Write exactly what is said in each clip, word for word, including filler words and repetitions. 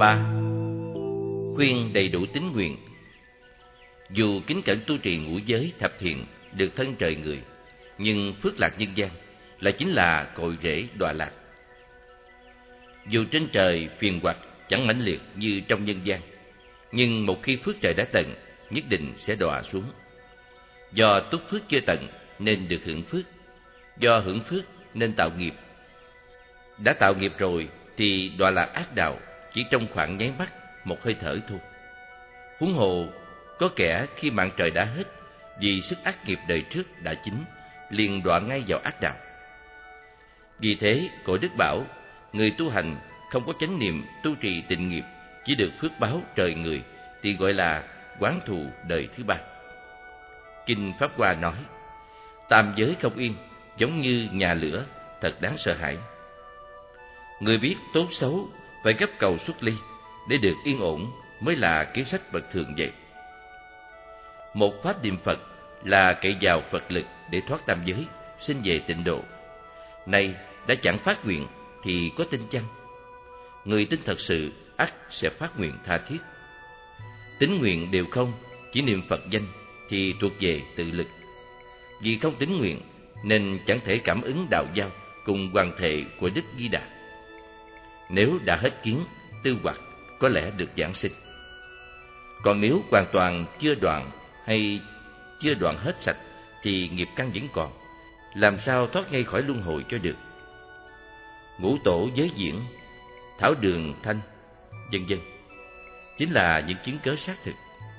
ba. Khuyên đầy đủ tín nguyện. Dù kính cẩn tu trì ngũ giới thập thiện được thân trời người, nhưng phước lạc nhân gian là chính là cội rễ đọa lạc. Dù trên trời phiền hoặc chẳng mãnh liệt như trong nhân gian, nhưng một khi phước trời đã tận, nhất định sẽ đọa xuống. Do túc phước chưa tận nên được hưởng phước, do hưởng phước nên tạo nghiệp. Đã tạo nghiệp rồi thì đọa lạc ác đạo chỉ trong khoảng nháy mắt, một hơi thở thôi. Huống hồ có kẻ khi mạng trời đã hết, vì sức ác nghiệp đời trước đã chín, liền đọa ngay vào ác đạo. Vì thế, Cội Đức bảo, người tu hành không có chánh niệm tu trì tịnh nghiệp, chỉ được phước báo trời người, thì gọi là oán thù đời thứ ba. Kinh Pháp Hoa nói, tam giới không yên, giống như nhà lửa, thật đáng sợ hãi. Người biết tốt xấu phải gấp cầu xuất ly để được yên ổn mới là kế sách bậc thường vậy. Một pháp niệm Phật là cậy vào Phật lực để thoát tam giới, sinh về tịnh độ. Nay đã chẳng phát nguyện thì có tin chăng? Người tin thật sự ắt sẽ phát nguyện tha thiết. Tín nguyện đều không, chỉ niệm Phật danh thì thuộc về tự lực. Vì không tín nguyện nên chẳng thể cảm ứng đạo giao cùng hoàng thể của Đức Di Đà. Nếu đã hết kiến, tư hoặc, có lẽ được giảng sinh. Còn nếu hoàn toàn chưa đoạn hay chưa đoạn hết sạch thì nghiệp căn vẫn còn, làm sao thoát ngay khỏi luân hồi cho được. Ngũ tổ giới diễn, thảo đường thanh, vân vân chính là những chứng cớ xác thực.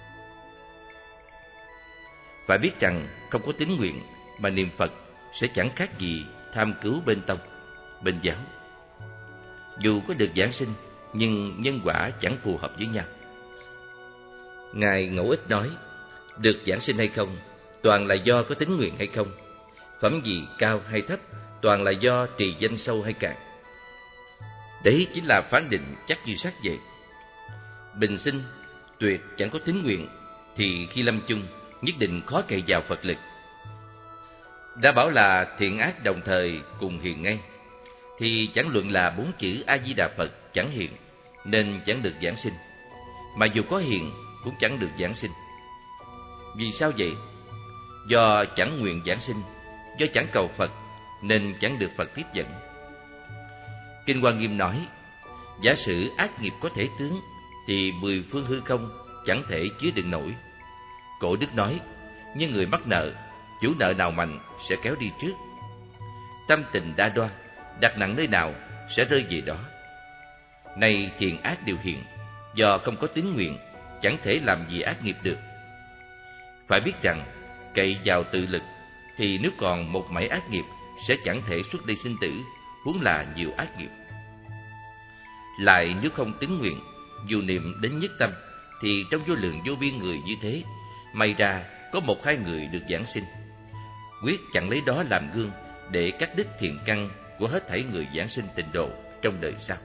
Phải biết rằng không có tín nguyện mà niệm Phật sẽ chẳng khác gì tham cứu bên tông, bên giáo. Dù có được giảng sinh, nhưng nhân quả chẳng phù hợp với nhau. Ngài Ngẫu Ích nói, được giảng sinh hay không, toàn là do có tín nguyện hay không. Phẩm gì cao hay thấp, toàn là do trì danh sâu hay cạn. Đấy chính là phán định chắc như sắt vậy. Bình sinh, tuyệt chẳng có tín nguyện, thì khi lâm chung, nhất định khó cậy vào Phật lực. Đã bảo là thiện ác đồng thời cùng hiện ngay, thì chẳng luận là bốn chữ A-di-đà Phật chẳng hiện, nên chẳng được giảng sinh. Mà dù có hiện, cũng chẳng được giảng sinh. Vì sao vậy? Do chẳng nguyện giảng sinh, do chẳng cầu Phật, nên chẳng được Phật tiếp dẫn. Kinh Hoa Nghiêm nói, giả sử ác nghiệp có thể tướng, thì mười phương hư không chẳng thể chứa đựng nổi. Cổ Đức nói, như người mắc nợ, chủ nợ nào mạnh sẽ kéo đi trước. Tâm tình đa đoan, đặt nặng nơi nào sẽ rơi về đó. Nay thiện ác đều hiện, do không có tín nguyện, chẳng thể làm gì ác nghiệp được. Phải biết rằng, cậy vào tự lực, thì nếu còn một mảy ác nghiệp sẽ chẳng thể xuất đi sinh tử, huống là nhiều ác nghiệp. Lại nếu không tín nguyện, dù niệm đến nhất tâm, thì trong vô lượng vô biên người như thế, may ra có một hai người được giảng sinh. Quyết chẳng lấy đó làm gương để cắt đứt thiện căn của hết thảy người giảng sinh tịnh độ trong đời sau.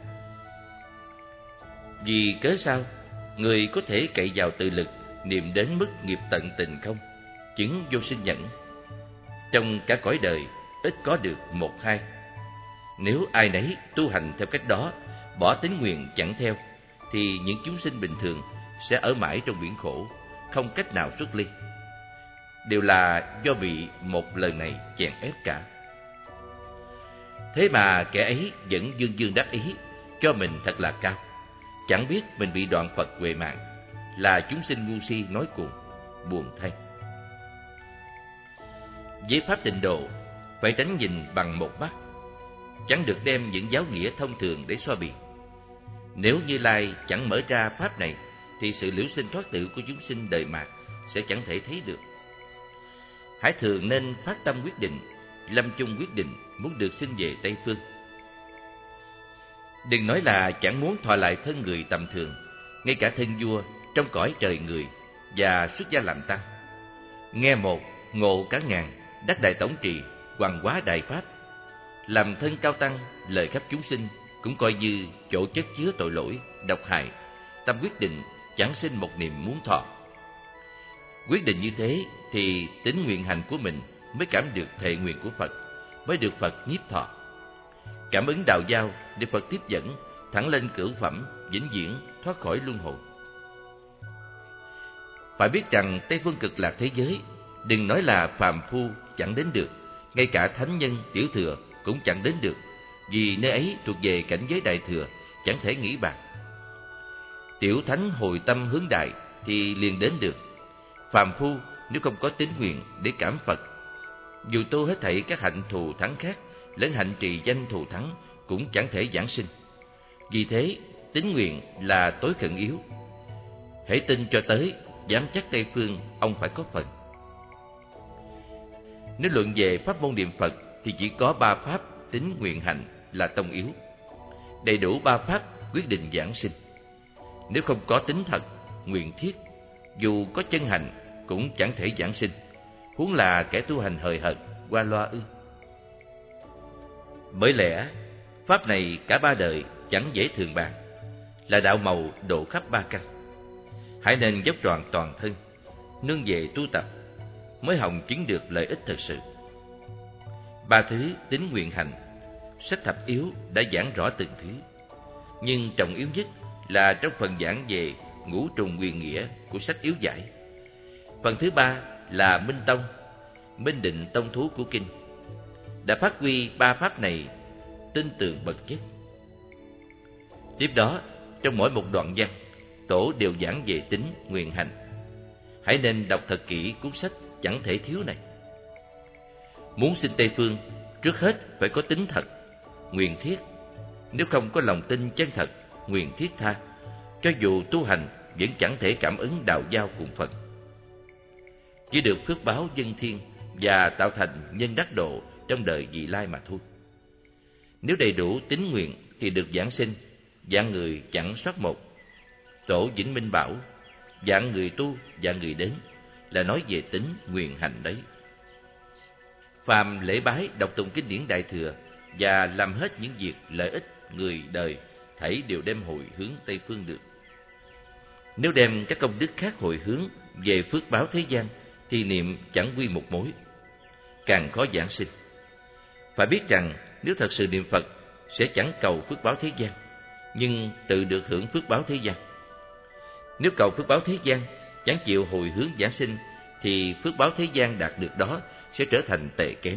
Vì cớ sao người có thể cậy vào tự lực niệm đến mức nghiệp tận tình không, chứng vô sinh nhẫn? Trong cả cõi đời ít có được một hai. Nếu ai nấy tu hành theo cách đó, bỏ tín nguyện chẳng theo, thì những chúng sinh bình thường sẽ ở mãi trong biển khổ, không cách nào xuất ly. Đều là do bị một lời này chèn ép cả. Thế mà kẻ ấy vẫn dương dương đắc ý, cho mình thật là cao, chẳng biết mình bị đoạn Phật huệ mạng, là chúng sinh ngu si nói cuồng, buồn thay. Với pháp tịnh độ, phải tránh nhìn bằng một mắt, chẳng được đem những giáo nghĩa thông thường để so bì. Nếu Như Lai chẳng mở ra pháp này, thì sự liễu sinh thoát tử của chúng sinh đời mạt sẽ chẳng thể thấy được. Hãy thường nên phát tâm quyết định, lâm chung quyết định muốn được sinh về Tây Phương. Đừng nói là chẳng muốn thọ lại thân người tầm thường, ngay cả thân vua trong cõi trời người và xuất gia làm tăng. Nghe một, ngộ cả ngàn, đắc đại tổng trì, hoằng hóa đại pháp. Làm thân cao tăng, lời khắp chúng sinh cũng coi như chỗ chất chứa tội lỗi, độc hại. Tâm quyết định chẳng sinh một niềm muốn thọ. Quyết định như thế thì tín nguyện hành của mình mới cảm được thệ nguyện của Phật, mới được Phật nhiếp thọ. Cảm ứng đạo giao để Phật tiếp dẫn thẳng lên cửu phẩm, vĩnh viễn thoát khỏi luân hồi. Phải biết rằng Tây Phương Cực Lạc thế giới, đừng nói là phàm phu chẳng đến được, ngay cả thánh nhân tiểu thừa cũng chẳng đến được, vì nơi ấy thuộc về cảnh giới đại thừa, chẳng thể nghĩ bàn. Tiểu thánh hồi tâm hướng đại thì liền đến được. Phàm phu nếu không có tín nguyện để cảm Phật, dù tu hết thảy các hạnh thù thắng khác, lẫn hạnh trì danh thù thắng cũng chẳng thể giảng sinh. Vì thế, tín nguyện là tối cận yếu. Hãy tin cho tới, dám chắc Tây Phương ông phải có phần. Nếu luận về pháp môn niệm Phật thì chỉ có ba pháp tín nguyện hành là tông yếu. Đầy đủ ba pháp quyết định giảng sinh. Nếu không có tín thật, nguyện thiết, dù có chân hành cũng chẳng thể giảng sinh, huống là kẻ tu hành hời hợt, qua loa ư. Bởi lẽ, pháp này cả ba đời chẳng dễ thường bàn, là đạo màu độ khắp ba căn. Hãy nên dốc trọn toàn thân, nương về tu tập, mới hòng chứng được lợi ích thật sự. Ba thứ tín nguyện hành, sách thập yếu đã giảng rõ từng thứ, nhưng trọng yếu nhất là trong phần giảng về ngũ trùng quyền nghĩa của sách yếu giải. Phần thứ ba là minh tông, minh định tông thú của kinh, đã phát huy ba pháp này tinh tường bậc nhất. Tiếp đó, trong mỗi một đoạn văn, tổ đều giảng về tín nguyện hành. Hãy nên đọc thật kỹ cuốn sách chẳng thể thiếu này. Muốn sinh Tây Phương, trước hết phải có tín thật, nguyện thiết. Nếu không có lòng tin chân thật, nguyện thiết tha, cho dù tu hành vẫn chẳng thể cảm ứng đạo giao cùng Phật. Chỉ được phước báo dân thiên và tạo thành nhân đắc độ trong đời vị lai mà thôi. Nếu đầy đủ tín nguyện thì được giảng sinh, dạng người chẳng soát một. Tổ Vĩnh Minh bảo, dạng người tu, dạng người đến, là nói về tín nguyện hành đấy. Phàm lễ bái, đọc tụng kinh điển đại thừa và làm hết những việc lợi ích người đời, thảy đều đem hồi hướng Tây Phương được. Nếu đem các công đức khác hồi hướng về phước báo thế gian thì niệm chẳng quy một mối, càng khó giảng sinh. Phải biết rằng nếu thật sự niệm Phật sẽ chẳng cầu phước báo thế gian, nhưng tự được hưởng phước báo thế gian. Nếu cầu phước báo thế gian, chẳng chịu hồi hướng giảng sinh, thì phước báo thế gian đạt được đó sẽ trở thành tệ kém.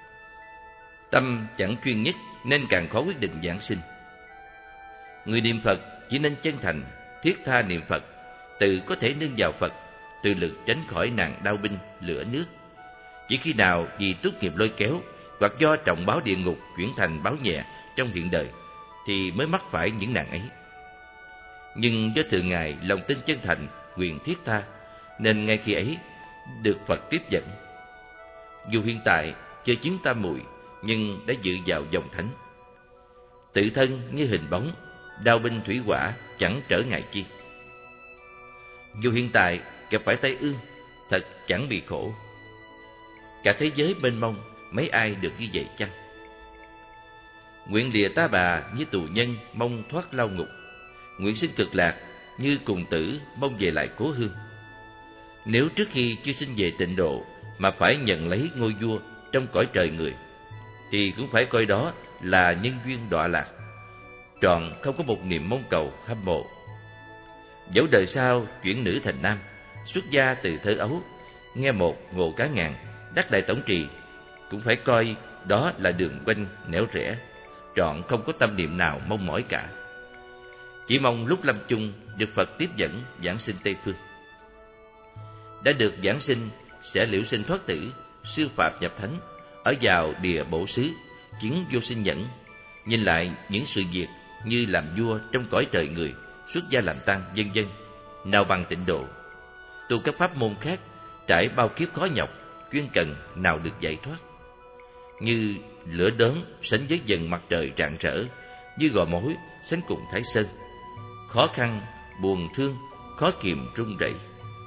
Tâm chẳng chuyên nhất nên càng khó quyết định giảng sinh. Người niệm Phật chỉ nên chân thành, thiết tha niệm Phật, tự có thể nương vào Phật, tự lực tránh khỏi nạn đao binh, lửa nước. Chỉ khi nào vì túc nghiệp lôi kéo, hoặc do trọng báo địa ngục chuyển thành báo nhẹ trong hiện đời, thì mới mắc phải những nạn ấy. Nhưng do thường ngày lòng tin chân thành, nguyện thiết tha, nên ngay khi ấy được Phật tiếp dẫn. Dù hiện tại chơi chiến tam muội, nhưng đã dự vào dòng thánh. Tự thân như hình bóng, đao binh thủy hỏa chẳng trở ngại chi. Dù hiện tại gặp phải tai ương, thật chẳng bị khổ. Cả thế giới mênh mông, mấy ai được như vậy chăng? Nguyện lìa ta bà như tù nhân mong thoát lao ngục, nguyện sinh cực lạc như cùng tử mong về lại cố hương. Nếu trước khi chưa sinh về tịnh độ mà phải nhận lấy ngôi vua trong cõi trời người, thì cũng phải coi đó là nhân duyên đọa lạc, trọn không có một niềm mong cầu hâm mộ. Dẫu đời sau chuyển nữ thành nam, xuất gia từ thơ ấu, nghe một ngộ cá ngàn, đắc đại tổng trì, cũng phải coi đó là đường quanh nẻo rẽ, trọn không có tâm niệm nào mong mỏi cả. Chỉ mong lúc lâm chung được Phật tiếp dẫn giảng sinh Tây Phương. Đã được giảng sinh sẽ liễu sinh thoát tử, siêu phàm nhập thánh, ở vào địa bổ xứ, chứng vô sinh nhẫn. Nhìn lại những sự việc như làm vua trong cõi trời người, xuất gia làm tăng, vân vân, nào bằng tịnh độ. Tu các pháp môn khác, trải bao kiếp khó nhọc, chuyên cần nào được giải thoát. Như lửa đốm sánh với dần mặt trời rạng rỡ, như gò mối sánh cùng Thái Sơn, khó khăn, buồn thương, khó kiềm run rẩy.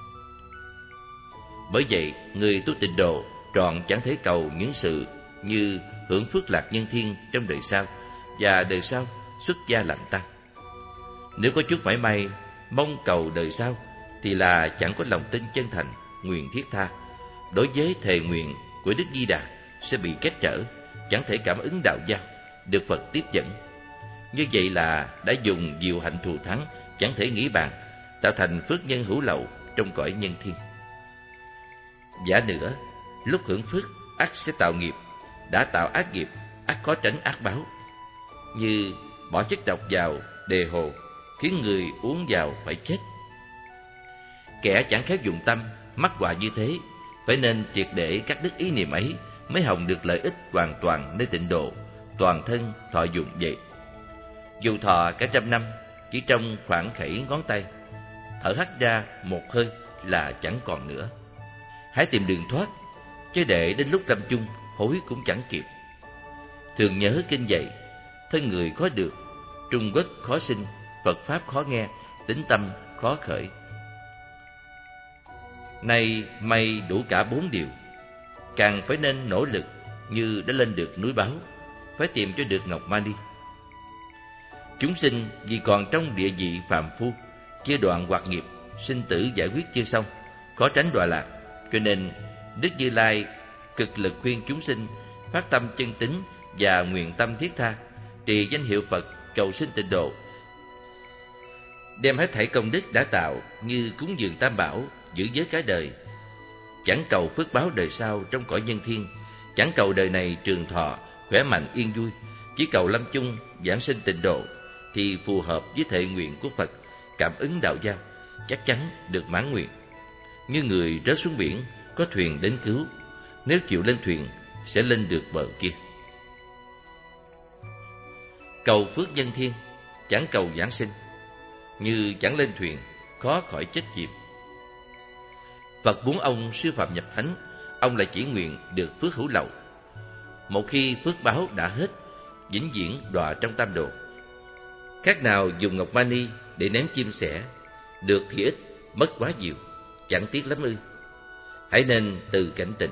Bởi vậy, người tu tịnh độ trọn chẳng thể cầu những sự như hưởng phước lạc nhân thiên trong đời sau và đời sau xuất gia làm tăng. Nếu có chút mảy may mong cầu đời sau thì là chẳng có lòng tin chân thành, nguyện thiết tha. Đối với thề nguyện của Đức Di Đà sẽ bị cách trở, chẳng thể cảm ứng đạo giao, được Phật tiếp dẫn. Như vậy là đã dùng diệu hạnh thù thắng, chẳng thể nghĩ bàn, tạo thành phước nhân hữu lậu trong cõi nhân thiên. Giả nữa, lúc hưởng phước, ắt sẽ tạo nghiệp, đã tạo ác nghiệp, ắt khó tránh ác báo. Như bỏ chất độc vào đề hồ, khiến người uống vào phải chết. Kẻ chẳng khéo dụng tâm, mắc họa như thế, phải nên triệt để cắt đứt ý niệm ấy, mới hồng được lợi ích hoàn toàn nơi tịnh độ, toàn thân thọ dụng vậy. Dù thọ cả trăm năm, chỉ trong khoảng khẩy ngón tay, thở hắt ra một hơi là chẳng còn nữa. Hãy tìm đường thoát, chứ để đến lúc lâm chung, hối cũng chẳng kịp. Thường nhớ kinh dạy, thân người khó được, Trung Quốc khó sinh, Phật Pháp khó nghe, tính tâm khó khởi. Nay may đủ cả bốn điều, càng phải nên nỗ lực như đã lên được núi Báo, phải tìm cho được Ngọc Mani. Chúng sinh vì còn trong địa vị phàm phu, chưa đoạn hoạt nghiệp, sinh tử giải quyết chưa xong, khó tránh đọa lạc, cho nên Đức Như Lai cực lực khuyên chúng sinh phát tâm chân tín và nguyện tâm thiết tha, trì danh hiệu Phật, cầu sinh tịnh độ, đem hết thảy công đức đã tạo như cúng dường tam bảo, giữ giới cả đời, chẳng cầu phước báo đời sau trong cõi nhân thiên, chẳng cầu đời này trường thọ, khỏe mạnh yên vui, chỉ cầu lâm chung giảng sinh tịnh độ, thì phù hợp với thệ nguyện của Phật, cảm ứng đạo giao, chắc chắn được mãn nguyện. Như người rớt xuống biển, có thuyền đến cứu, nếu chịu lên thuyền sẽ lên được bờ kia. Cầu phước nhân thiên, chẳng cầu giảng sinh, như chẳng lên thuyền, khó khỏi chết chìm. Phật muốn ông siêu phạm nhập thánh, ông lại chỉ nguyện được phước hữu lậu. Một khi phước báo đã hết, vĩnh viễn đọa trong tam độ. Khác nào dùng ngọc mani để ném chim sẻ, được thì ít, mất quá nhiều, chẳng tiếc lắm ư. Hãy nên từ cảnh tỉnh.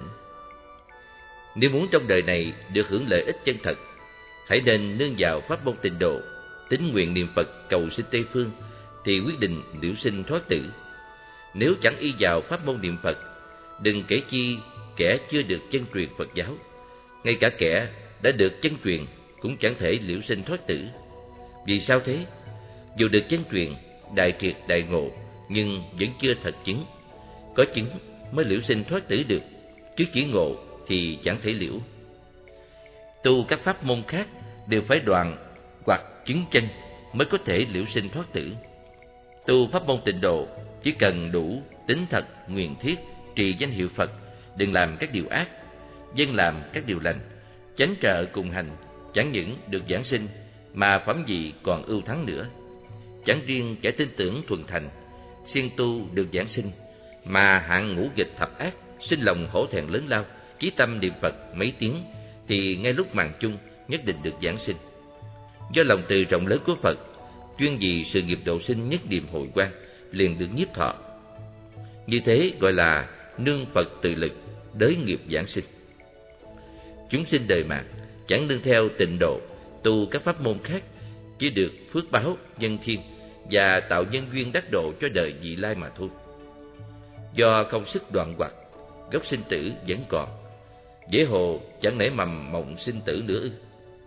Nếu muốn trong đời này được hưởng lợi ích chân thật, hãy nên nương vào pháp môn tịnh độ, tín nguyện niệm Phật cầu sinh Tây phương, thì quyết định liễu sinh thoát tử. Nếu chẳng y vào pháp môn niệm Phật, đừng kể chi kẻ chưa được chân truyền Phật giáo, ngay cả kẻ đã được chân truyền cũng chẳng thể liễu sinh thoát tử. Vì sao thế? Dù được chân truyền, đại triệt đại ngộ, nhưng vẫn chưa thật chứng. Có chứng mới liễu sinh thoát tử được, chứ chỉ ngộ thì chẳng thể liễu. Tu các pháp môn khác đều phải đoạn hoặc chứng chân mới có thể liễu sinh thoát tử. Tu pháp môn tịnh độ chỉ cần đủ tín thật, nguyện thiết, trì danh hiệu Phật, đừng làm các điều ác, dân làm các điều lành, chánh trợ cùng hành, chẳng những được giảng sinh mà phẩm vị còn ưu thắng nữa. Chẳng riêng kẻ tin tưởng thuần thành, siêng tu được giảng sinh, mà hạng ngũ nghịch thập ác, sinh lòng hổ thẹn lớn lao, chí tâm niệm Phật mấy tiếng, thì ngay lúc màn chung nhất định được giảng sinh. Do lòng từ rộng lớn của Phật, chuyên vì sự nghiệp độ sinh nhất niệm hội quan, liền được nhiếp thọ. Như thế gọi là nương Phật tự lực, đới nghiệp giảng sinh. Chúng sinh đời mạt chẳng nương theo tịnh độ, tu các pháp môn khác, chỉ được phước báo nhân thiên và tạo nhân duyên đắc độ cho đời vị lai mà thôi. Do không sức đoạn hoặc, gốc sinh tử vẫn còn, dễ hồ chẳng nảy mầm mộng sinh tử nữa ư.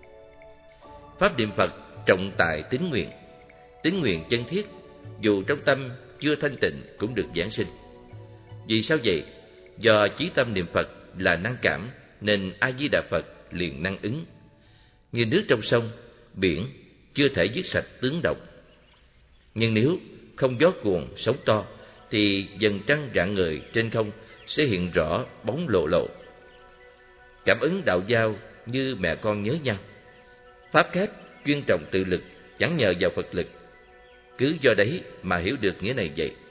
Pháp niệm Phật trọng tài tín nguyện, tín nguyện chân thiết, dù trong tâm chưa thanh tịnh cũng được giảng sinh. Vì sao vậy? Do chí tâm niệm Phật là năng cảm, nên A Di Đà Phật liền năng ứng. Như nước trong sông, biển chưa thể dứt sạch tướng động, nhưng nếu không gió cuồng sóng to, thì dần trăng rạng ngời trên không sẽ hiện rõ bóng lộ lộ. Cảm ứng đạo giao như mẹ con nhớ nhau. Pháp khác chuyên trọng tự lực, chẳng nhờ vào Phật lực. Cứ do đấy mà hiểu được nghĩa này vậy.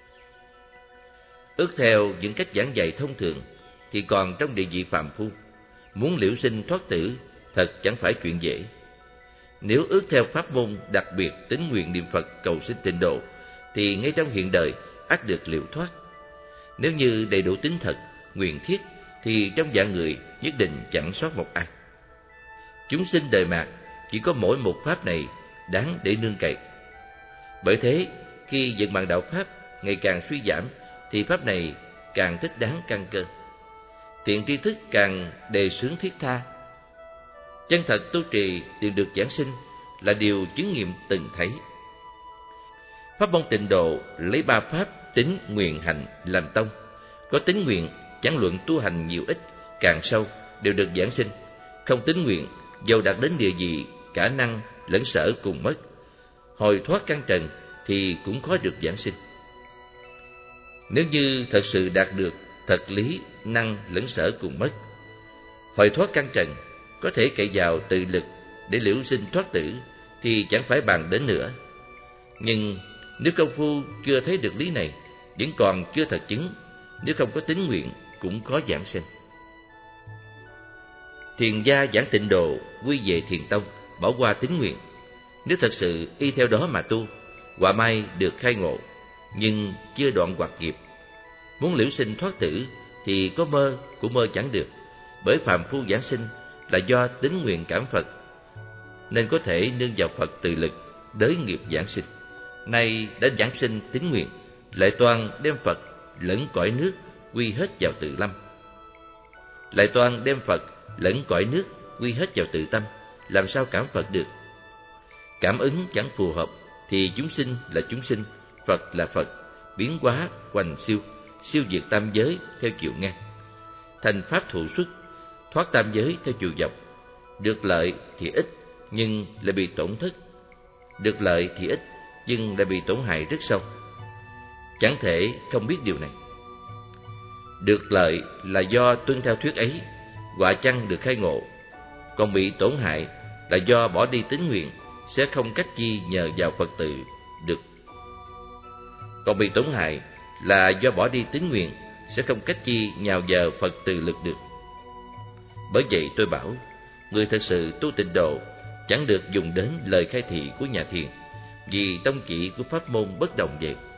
Ước theo những cách giảng dạy thông thường, thì còn trong địa vị phàm phu, muốn liễu sinh thoát tử thật chẳng phải chuyện dễ. Nếu ước theo pháp môn đặc biệt tín nguyện niệm Phật cầu sinh tịnh độ, thì ngay trong hiện đời ắt được liễu thoát. Nếu như đầy đủ tín thật, nguyện thiết, thì trong dạng người nhất định chẳng sót một ai. Chúng sinh đời mạt chỉ có mỗi một pháp này đáng để nương cậy. Bởi thế, khi vận mạng đạo pháp ngày càng suy giảm, thì pháp này càng thích đáng căn cơ. Thiện tri thức càng đề xướng thiết tha. Chân thật tu trì đều được giảng sinh, là điều chứng nghiệm từng thấy. Pháp môn Tịnh Độ lấy ba pháp tín, nguyện, hành làm tông. Có tín nguyện, chẳng luận tu hành nhiều ít, càng sâu đều được giảng sinh. Không tín nguyện, dầu đạt đến địa vị, cả năng lẫn sở cùng mất. Hồi thoát căn trần thì cũng khó được giảng sinh. Nếu như thật sự đạt được thật lý, năng lẫn sở cùng mất, hồi thoát căn trần, có thể cậy vào tự lực để liễu sinh thoát tử, thì chẳng phải bàn đến nữa. Nhưng nếu công phu chưa thấy được lý này, vẫn còn chưa thật chứng, nếu không có tín nguyện cũng khó giảng sinh. Thiền gia giảng Tịnh Độ quy về Thiền tông, bỏ qua tín nguyện. Nếu thật sự y theo đó mà tu, quả mai được khai ngộ, nhưng chưa đoạn hoạt nghiệp. Muốn liễu sinh thoát tử thì có mơ cũng mơ chẳng được, bởi phàm phu giảng sinh là do tín nguyện cảm Phật, nên có thể nương vào Phật từ lực đới nghiệp giảng sinh. Nay đã giảng sinh tín nguyện, lại toàn đem Phật lẫn cõi nước quy hết vào tự lâm. Lại toàn đem Phật lẫn cõi nước quy hết vào tự tâm, làm sao cảm Phật được? Cảm ứng chẳng phù hợp thì chúng sinh là chúng sinh, Phật là Phật, biến hóa hoành siêu, siêu diệt tam giới theo chiều ngang, thành pháp thụ xuất, thoát tam giới theo chiều dọc. Được lợi thì ít nhưng lại bị tổn thất, được lợi thì ít nhưng lại bị tổn hại rất sâu. Chẳng thể không biết điều này. Được lợi là do tuân theo thuyết ấy, quả chăng được khai ngộ. Còn bị tổn hại là do bỏ đi tín nguyện, sẽ không cách chi nhờ vào Phật tự được. Còn bị tổn hại là do bỏ đi tín nguyện, sẽ không cách chi nhào vào Phật từ lực được. Bởi vậy tôi bảo, người thật sự tu Tịnh Độ chẳng được dùng đến lời khai thị của nhà thiền, vì tông chỉ của pháp môn bất đồng vậy.